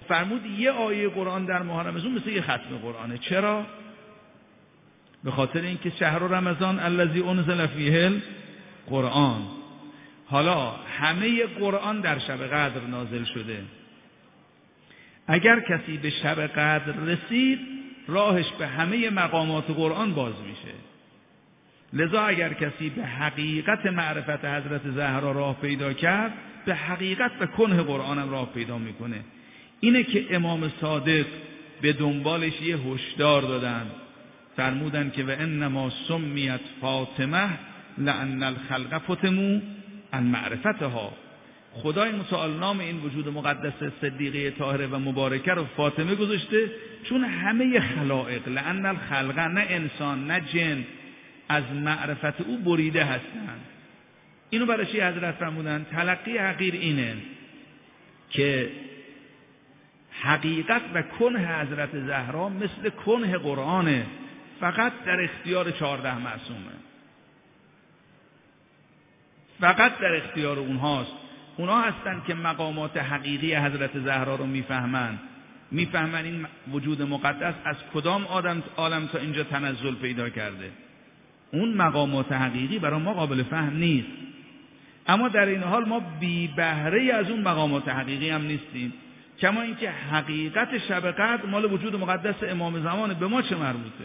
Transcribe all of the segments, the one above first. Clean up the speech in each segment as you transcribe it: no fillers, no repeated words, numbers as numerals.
فرمود یه آیه قرآن در ماه رمضان مثل یه ختم قرآنه. چرا؟ به خاطر اینکه شهر رمضان الذی انزل فیه القرآن. حالا همه قرآن در شب قدر نازل شده. اگر کسی به شب قدر رسید راهش به همه مقامات قرآن باز میشه. لذا اگر کسی به حقیقت معرفت حضرت زهرا راه پیدا کرد به حقیقت و کنه قرآن هم راه پیدا میکنه. اینه که امام صادق به دنبالش یه هشدار دادن، فرمودن که و انما سمیت فاطمه لان الخلق فتموا عن معرفتها. خدای متعال نام این وجود مقدس صدیقه طاهره و مبارکه رو فاطمه گذاشته چون همه خلائق لان الخلق، نه انسان نه جن، از معرفت او بریده هستند. اینو برای چی حضرت فرمودن؟ تلقی حقیر اینه که حقیقت و کنه حضرت زهرا مثل کنه قرآنه، فقط در اختیار 14 معصومه، فقط در اختیار اونهاست. اونها هستن که مقامات حقیقی حضرت زهرا رو میفهمن این وجود مقدس از کدام عالم تا اینجا تنزل پیدا کرده. اون مقامات حقیقی برای ما قابل فهم نیست، اما در این حال ما بی بهره از اون مقامات حقیقی هم نیستیم. کما اینکه حقیقت شب قدر مال وجود مقدس امام زمان، به ما چه مربوطه؟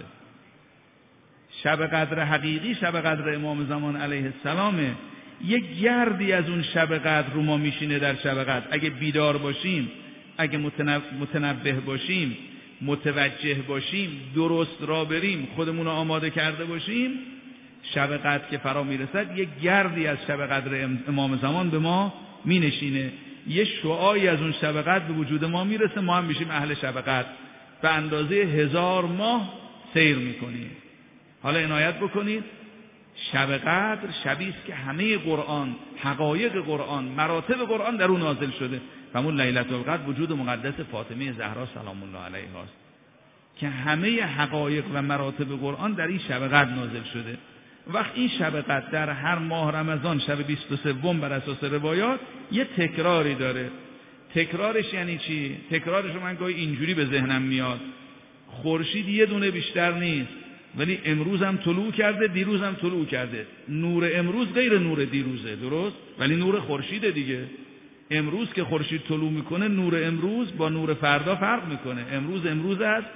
شب قدر حقیقی شب قدر امام زمان علیه السلامه. یک گردی از اون شب قدر رو ما میشینه در شب قدر. اگه بیدار باشیم، اگه متنبه باشیم، متوجه باشیم، درست را بریم، خودمون رو آماده کرده باشیم، شب قدر که فرا میرسد یک گردی از شب قدر امام زمان به ما مینشینه، یه شعاعی از اون شب قدر به وجود ما میرسه، ما هم میشیم اهل شب قدر، به اندازه 1000 ماه سیر میکنیم. حالا عنایت بکنید، شب قدر شبی است که همه قرآن، حقایق قرآن، مراتب قرآن در اون نازل شده. همون لیلة القدر وجود مقدس فاطمه زهرا سلام الله علیها است که همه حقایق و مراتب قرآن در این شب قدر نازل شده. وقت این شب قدر در هر ماه رمضان شب 23 بر اساس روایات یه تکراری داره. تکرارش یعنی چی؟ تکرارش رو من گاهی اینجوری به ذهنم میاد، خورشید یه دونه بیشتر نیست، ولی امروز هم طلوع کرده، دیروز هم طلوع کرده. نور امروز غیر نور دیروزه، درست؟ ولی نور خورشید دیگه. امروز که خورشید طلوع میکنه، نور امروز با نور فردا فرق میکنه. امروز است،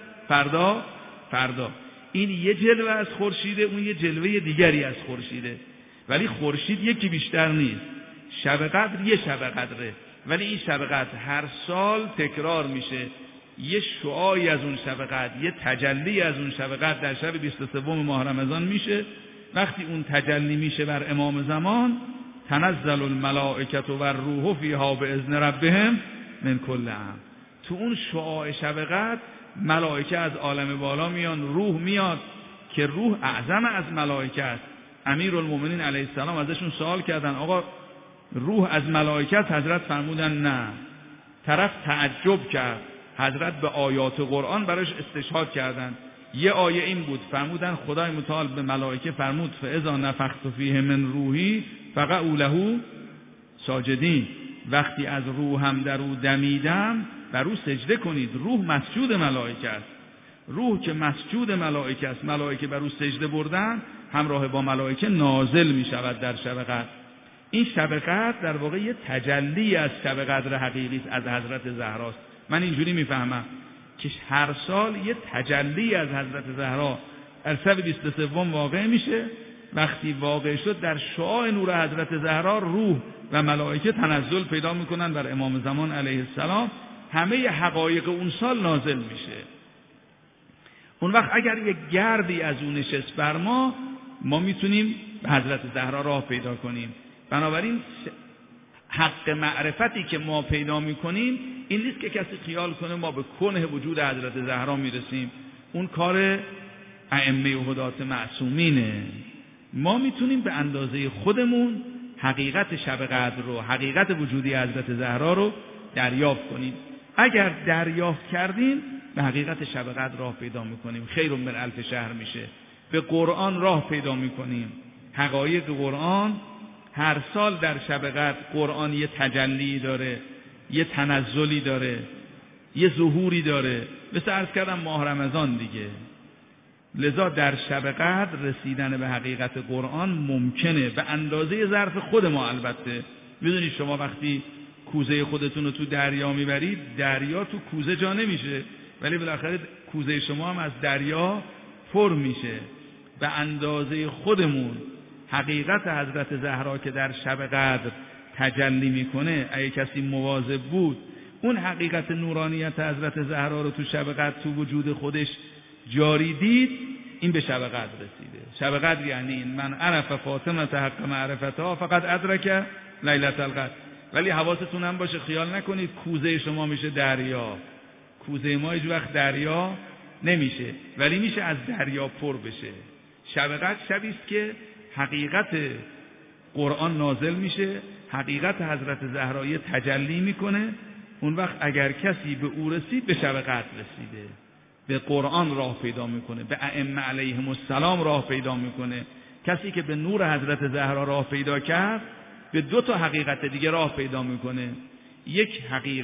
فردا. این یه جلوه از خورشیده، اون یه جلوه دیگری از خورشیده، ولی خورشید یکی بیشتر نیست. شب قدر یه شب قدره، ولی این شب قدر هر سال تکرار میشه. یه شعاعی از اون شب قدر، یه تجلی از اون شب قدر در شب 23 ماه رمضان میشه. وقتی اون تجلی میشه بر امام زمان، تنزل الملائکه و الروح فیها باذن ربهم من کل امر. تو اون شعاع شب قدر ملائکه از عالم بالا میان، روح میاد که روح اعظم از ملائکه است. امیرالمومنین علیه السلام ازشون سوال کردن آقا روح از ملائکه است؟ حضرت فرمودن نه. طرف تعجب کرد، حضرت به آیات قرآن براش استشهاد کردن. یه آیه این بود، فرمودن خدای متعال به ملائکه فرمود فاذا نفخت فیه من روحی فقعوا له ساجدین. وقتی از روحم در او دمیدم بر او سجده کنید. روح مسجود ملائکه است. روح که مسجود ملائکه است، ملائکه بر او سجده بردن، همراه با ملائکه نازل می شود در شب قدر. این شب قدر در واقع یه تجلی از شب قدر حقیقی است، از حضرت زهراست. من اینجوری میفهمم که هر سال یه تجلی از حضرت زهرا در شب 23 واقع میشه. وقتی واقع شد در شعاع نور حضرت زهرا روح و ملائکه تنزل پیدا میکنن بر امام زمان علیه السلام. همه حقایق اون سال نازل میشه. اون وقت اگر یک گردی از اون نشست بر ما میتونیم به حضرت زهرا راه پیدا کنیم. بنابراین حق معرفتی که ما پیدا میکنیم این نیست که کسی خیال کنه ما به کنه وجود حضرت زهرا میرسیم. اون کار ائمه و هدات معصومینه. ما میتونیم به اندازه خودمون حقیقت شب قدر رو، حقیقت وجودی حضرت زهرا رو دریافت کنیم. اگر دریافت کردیم به حقیقت شب قدر راه پیدا میکنیم. خیر من الف شهر میشه. به قرآن راه پیدا میکنیم. حقایق قرآن هر سال در شب قدر قرآن یه تجلی داره، یه تنزلی داره. یه ظهوری داره، مثل عرض کردم ماه رمضان دیگه. لذا در شب قدر رسیدن به حقیقت قرآن ممکنه به اندازه ظرف خود ما. البته میدونید شما وقتی کوزه خودتون رو تو دریا میبرید، دریا تو کوزه جا نمیشه، ولی بالاخره کوزه شما هم از دریا پر میشه. به اندازه خودمون حقیقت حضرت زهرا که در شب قدر تجلی میکنه، اگه کسی مواظب بود اون حقیقت نورانیت حضرت زهرا رو تو شب قدر تو وجود خودش جاری دید، این به شب قدر رسیده. شب قدر یعنی این من عرف فاطمه حق معرفتها فقط ادرک لیلة القدر. ولی حواستون هم باشه خیال نکنید کوزه شما میشه دریا. کوزه ما هیچ وقت دریا نمیشه، ولی میشه از دریا پر بشه. شب قدر شبی است که حقیقت قرآن نازل میشه، حقیقت حضرت زهرا تجلی میکنه. اون وقت اگر کسی به او رسید به شب قدر رسیده، به قرآن راه پیدا میکنه، به ائمه علیهم السلام راه پیدا میکنه. کسی که به نور حضرت زهرا راه پیدا کرد به دو تا حقیقت دیگه راه پیدا میکنه. یک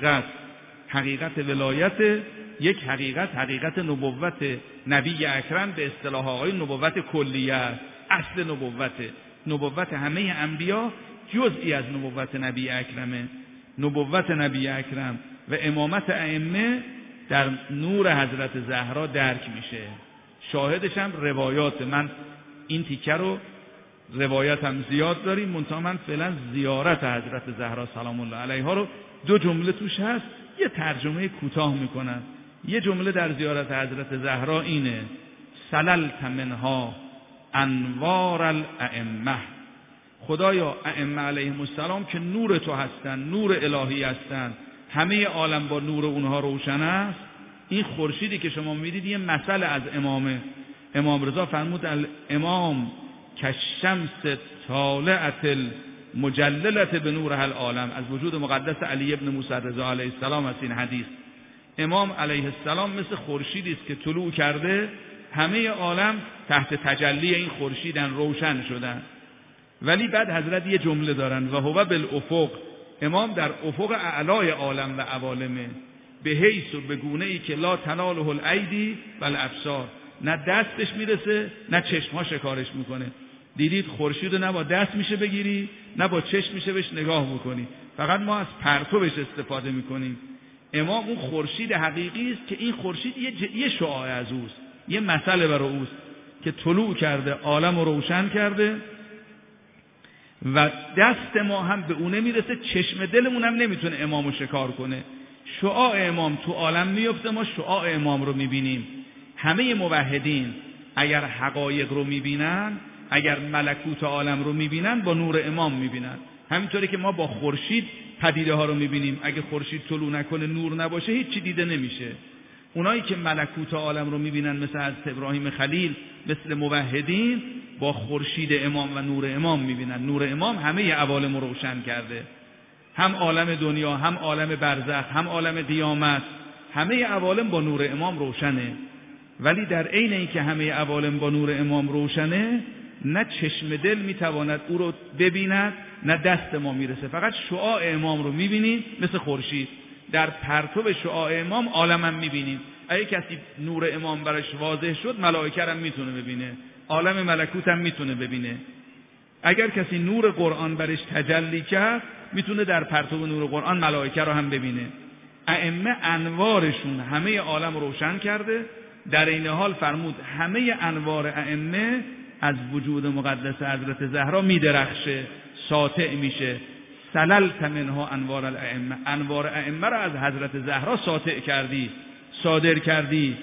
حقیقت ولایت، یک حقیقت نبوت نبی اکرم، به اصطلاح آقای نبوت کلیه، اصل نبوت همه انبیا جزئی از نبوت نبی اکرمه. نبوت نبی اکرم و امامت ائمه در نور حضرت زهرا درک میشه. شاهدش هم روایات. من این تیکه رو روایتم زیاد داریم، منتها من فعلا زیارت حضرت زهرا سلام الله علیها رو 2 جمله توش هست، یه ترجمه کوتاه میکنم. یه جمله در زیارت حضرت زهرا اینه: سللت منها انوار الائمه. خدایا ائمه علیهم السلام که نور تو هستن، نور الهی هستن، همه عالم با نور اونها روشن است. این خورشیدی که شما میدید یه مثل از امامه. امام رضا فرمود الامام کالشمس طالعة المجللة به نور العالم. از وجود مقدس علی ابن موسی رضا علیه السلام است این حدیث. امام علیه السلام مثل خورشیدی است که طلوع کرده، همه عالم تحت تجلی این خورشیدن، روشن شدن. ولی بعد حضرت یه جمله دارن: و هو بالافق. امام در افق اعلای عالم و عوالمه، به حیث و به گونه ای که لا تناله الایدی و الابصار. نه دستش میرسه نه چشمها شکارش میکنه. دیدید خورشید رو نه با دست میشه بگیری نه با چشم میشه بهش نگاه بکنی، فقط ما از پرتوش استفاده میکنیم. امام اون خورشید حقیقی است که این خورشید یه شعاع از اوست، یه مسئله برای اوست که طلوع کرده، عالم رو روشن کرده و دست ما هم به اون نمیرسه، چشم دلمون هم نمیتونه امامو شکار کنه. شعاع امام تو عالم میفته، ما شعاع امام رو میبینیم. همه موحدین اگر حقایق رو میبینن، اگر ملکوت عالم رو میبینن، با نور امام میبینن. همینطوری که ما با خورشید پدیده ها رو میبینیم، اگه خورشید طلوع نکنه، نور نباشه، هیچی دیده نمیشه. اونایی که ملکوت عالم رو میبینن مثل حضرت ابراهیم خلیل، مثل موحدین، با خورشید امام و نور امام میبینن. نور امام همه عوالم رو روشن کرده، هم عالم دنیا، هم عالم برزخ، هم عالم قیامت، همه عوالم با نور امام روشنه. ولی در عین اینکه همه عوالم با نور امام روشنه، نه چشم دل میتواند او رو ببیند، نه دست ما میرسه. فقط شعاع امام رو میبینیم مثل خورشید. در پرتو شعاع امام عالم هم میبینیم. اگه کسی نور امام براش واضح شد، ملائکه هم میتونه ببینه، عالم ملکوت هم میتونه ببینه. اگر کسی نور قرآن برش تجلی کرد، میتونه در پرتو نور قرآن ملائکه رو هم ببینه. ائمه انوارشون همه عالم روشن کرده. در این حال فرمود همه انوار ائمه از وجود مقدس حضرت زهرا میدرخشه، ساطع میشه. سللت منها انوار الائمه. انوار ائمه را از حضرت زهرا ساطع کردی، صادر کردی.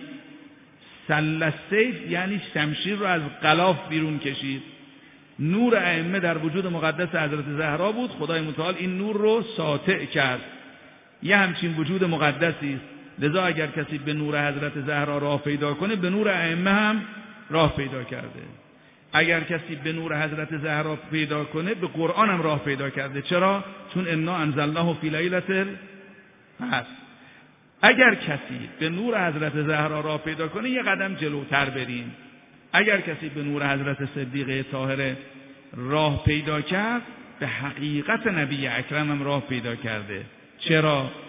سل السیف یعنی شمشیر رو از غلاف بیرون کشید. نور ائمه در وجود مقدس حضرت زهرا بود، خدای متعال این نور رو ساطع کرد. یه همچین وجود مقدسی است. لذا اگر کسی به نور حضرت زهرا راه پیدا کنه، به نور ائمه هم راه پیدا کرده. اگر کسی به نور حضرت زهرا پیدا کنه، به قرآن هم راه پیدا کرده. چرا؟ چون انا انزلناه فی لیلة القدر. اگر کسی به نور حضرت زهرا راه پیدا کنه، یه قدم جلوتر بریم. اگر کسی به نور حضرت صدیقه طاهره راه پیدا کرد، به حقیقت نبی اکرم هم راه پیدا کرده. چرا؟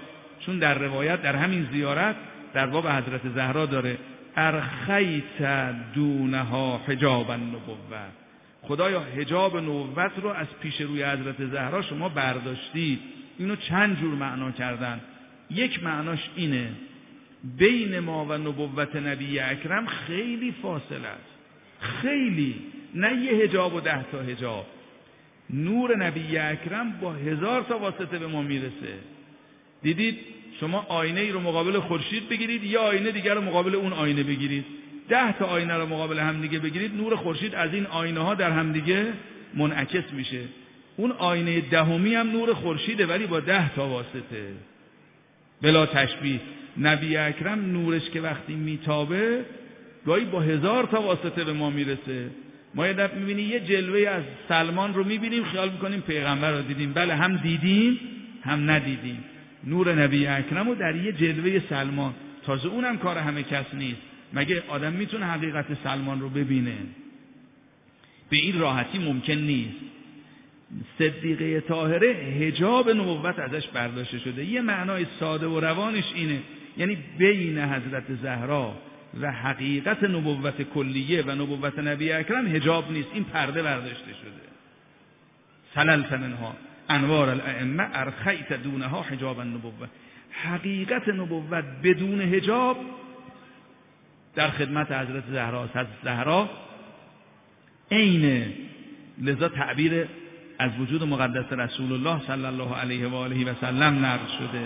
چون در روایت در همین زیارت در باب حضرت زهرا داره ارخیت دونها حجاب النبوه، خدایا حجاب نبوت رو از پیش روی حضرت زهرا شما برداشتید. اینو چند جور معنا کردن. یک معناش اینه بین ما و نبوت نبی اکرم خیلی فاصله است، خیلی، نه یه حجاب و 10 تا حجاب. نور نبی اکرم با 1000 تا واسطه به ما میرسه. دیدید شما آینه ای رو مقابل خورشید بگیرید، یا آینه دیگر رو مقابل اون آینه بگیرید، 10 تا آینه رو مقابل هم دیگه بگیرید، نور خورشید از این آینه ها در هم دیگه منعکس میشه. اون آینه دهمی هم نور خورشیده ولی با 10 تا واسطه، بلا تشبیه. نبی اکرم نورش که وقتی میتابه گاهی با 1000 تا واسطه به ما میرسه. ما یه دفعه میبینی یه جلوه از سلمان رو میبینیم خیال میکنیم پیغمبر رو دیدیم. بله، هم دیدیم هم ندیدیم. نور نبی اکرم رو در یه جلوه سلمان، تازه اونم کار همه کس نیست. مگه آدم میتونه حقیقت سلمان رو ببینه؟ به این راحتی ممکن نیست. صدیقه طاهره حجاب نبوت ازش برداشته شده. یه معنای ساده و روانش اینه، یعنی بین حضرت زهرا و حقیقت نبوت کلیه و نبوت نبی اکرم حجاب نیست، این پرده برداشته شده. سللت منها انوار الائمه ارخیت دونها حجاب النبوه. حقیقت نبوت بدون حجاب در خدمت حضرت زهرا. حضرت زهرا عین، لذا تعبیر از وجود مقدس رسول الله صلی الله علیه و آله و سلم نقل شده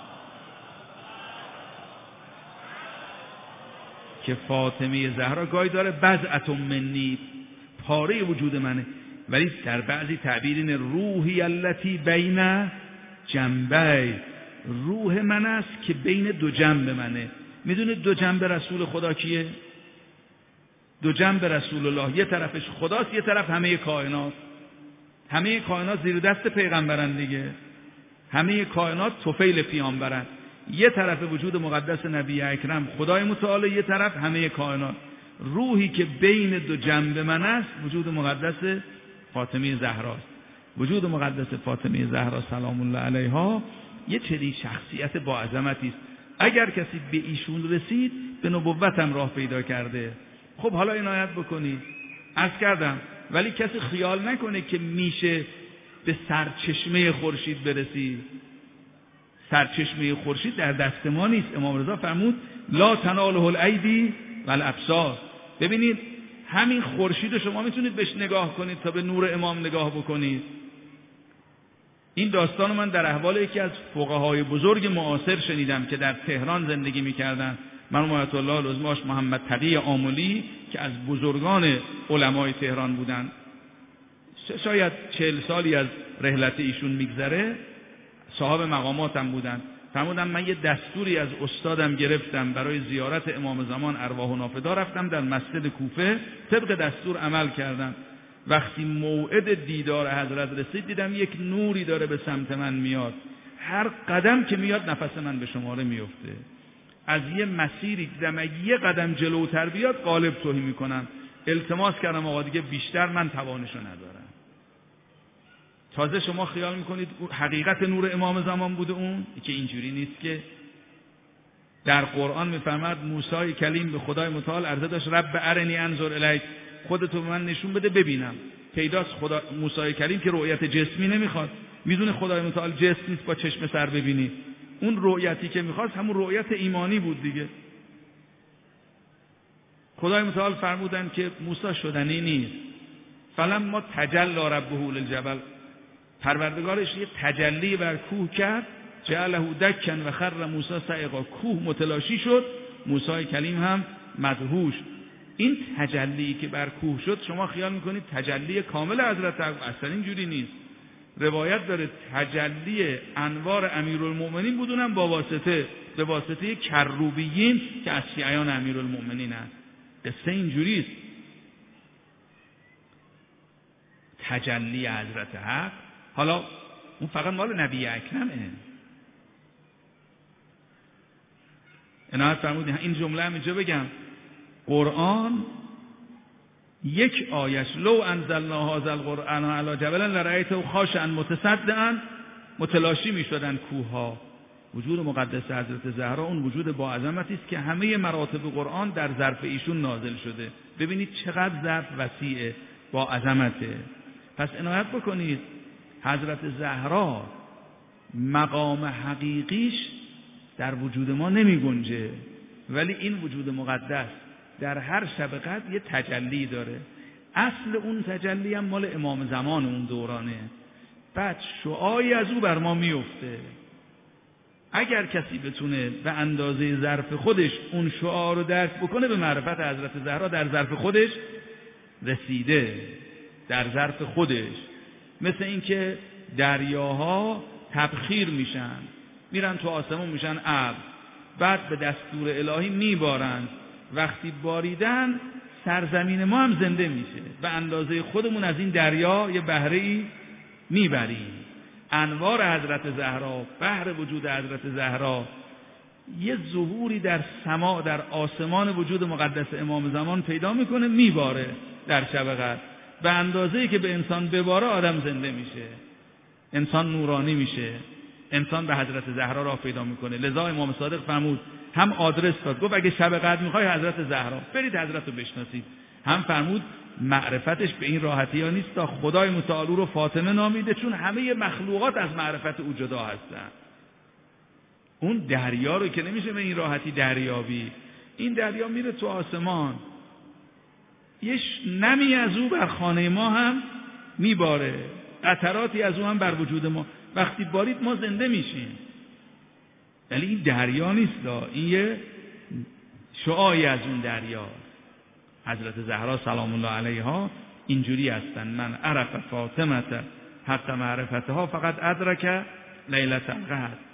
که فاطمه زهرا گاهی داره بضعة منی، پاره وجود منه، ولی در بعضی تعبیرین روحی التی بین جنبی، روح من است که بین دو جنب منه. میدونید دو جنب رسول خدا کیه؟ دو جنب رسول الله، یه طرفش خداست، یه طرف همه کائنات. همه کائنات زیر دست پیغمبرن دیگه، همه کائنات طفیل پیامبرن. یه طرف وجود مقدس نبی اکرم خدای متعال، یه طرف همه کائنات. روحی که بین دو جنب من است وجود مقدس فاطمه زهراست. وجود مقدس فاطمه زهرا سلام الله علیها یه چنین شخصیت با عظمتی است. اگر کسی به ایشون رسید به نبوت هم راه پیدا کرده. خب حالا عنایت بکنید، عرض کردم، ولی کسی خیال نکنه که میشه به سرچشمه خورشید برسید. سرچشمه خورشید در دست ما نیست. امام رضا فرمود لا تناله الایدی والابصار. ببینید همین خورشید شما میتونید بهش نگاه کنید تا به نور امام نگاه بکنید. این داستان من در احوال یکی از فقهای بزرگ معاصر شنیدم که در تهران زندگی میکردن، مرحوم آیت الله العظماش محمد تقی آملی که از بزرگان علمای تهران بودن. شاید 40 سالی از رحلت ایشون میگذره، صاحب مقاماتم بودن. فرمودم من یه دستوری از استادم گرفتم برای زیارت امام زمان ارواح و نافدا، رفتم در مسجد کوفه، طبق دستور عمل کردم. وقتی موعد دیدار حضرت رسید دیدم یک نوری داره به سمت من میاد، هر قدم که میاد نفس من به شماره میفته. از یه مسیری دیدم اگه یه قدم جلوتر بیاد غالب توهی میکنم. التماس کردم آقا دیگه بیشتر من توانشو ندارم. تازه شما خیال میکنید حقیقت نور امام زمان بوده اون؟ که اینجوری نیست که. در قرآن میفرماد موسی کلیم به خدای متعال عرضه داشت رب ارنی انظر الیک، خودتو به من نشون بده ببینم. پیداست خدا موسی کلیم که رؤیت جسمی نمیخواد، میدونه خدای متعال جسم نیست با چشم سر ببینی. اون رؤیتی که میخواست همون رؤیت ایمانی بود دیگه. خدای متعال فرمودن که موسی شدنی نیست. فلما تجلی ربه للجبل، پروردگارش یه تجلی بر کوه کرد، جعله دکا و خر موسی صعقا، کوه متلاشی شد، موسی کلیم هم مدهوش. این تجلی که بر کوه شد شما خیال میکنید تجلی کامل حضرت اصلا اینجوری نیست. روایت داره تجلی انوار امیرالمؤمنین بودونم به واسطه کروبیین که از شیعیان امیرالمؤمنین هست. قصه اینجوری است. تجلی حضرت حق حالا اون فقط مال نبی اکرمه. عنایت فرمودین این جمله هم اینجا بگم، قرآن یک آیش لو انزلنا هذا القرآن علی جبل لرأیته خاشعا متصدعا، متلاشی میشدن کوه ها. وجود مقدس حضرت زهرا اون وجود با عظمتی است که همه مراتب قرآن در ظرف ایشون نازل شده. ببینید چقدر ظرف وسیعه، با عظمته. پس عنایت بکنید حضرت زهرا مقام حقیقیش در وجود ما نمی گنجه، ولی این وجود مقدس در هر شب قدر یه تجلی داره. اصل اون تجلی هم مال امام زمان اون دورانه، بعد شعاعی از او بر ما میفته. اگر کسی بتونه به اندازه ظرف خودش اون شعاع رو درک بکنه، به معرفت حضرت زهرا در ظرف خودش رسیده، در ظرف خودش. مثل اینکه دریاها تبخیر میشن، میرن تو آسمون میشن ابر، بعد به دستور الهی میبارن. وقتی باریدن سرزمین ما هم زنده میشه. به اندازه خودمون از این دریا یه بهره‌ای میبریم. انوار حضرت زهرا، بحر وجود حضرت زهرا، یه ظهوری در سما، در آسمان وجود مقدس امام زمان پیدا میکنه، میباره در شب قدر. به اندازه‌ای که به انسان بباره آدم زنده میشه، انسان نورانی میشه، انسان به حضرت زهرا راه پیدا میکنه. لذا امام صادق فرمود، هم آدرس داد، گفت اگه شب قدر میخوای حضرت زهرا برید حضرت رو بشناسید. هم فرمود معرفتش به این راحتی ها نیست، تا خدای متعال رو فاطمه نامیده، چون همه مخلوقات از معرفت او جدا هستن. اون دریا رو که نمیشه به این راحتی دریابی. این دریا میره تو آسمان، یه نمی از او بر خانه ما هم میباره، قطراتی از او هم بر وجود ما. وقتی بارید ما زنده میشیم. ولی این دریا نیست، این یه شعاعی از اون دریا. حضرت زهرا سلام الله علیها اینجوری هستن: من عرف فاطمه حق معرفتها فقط ادرک لیلة القدر.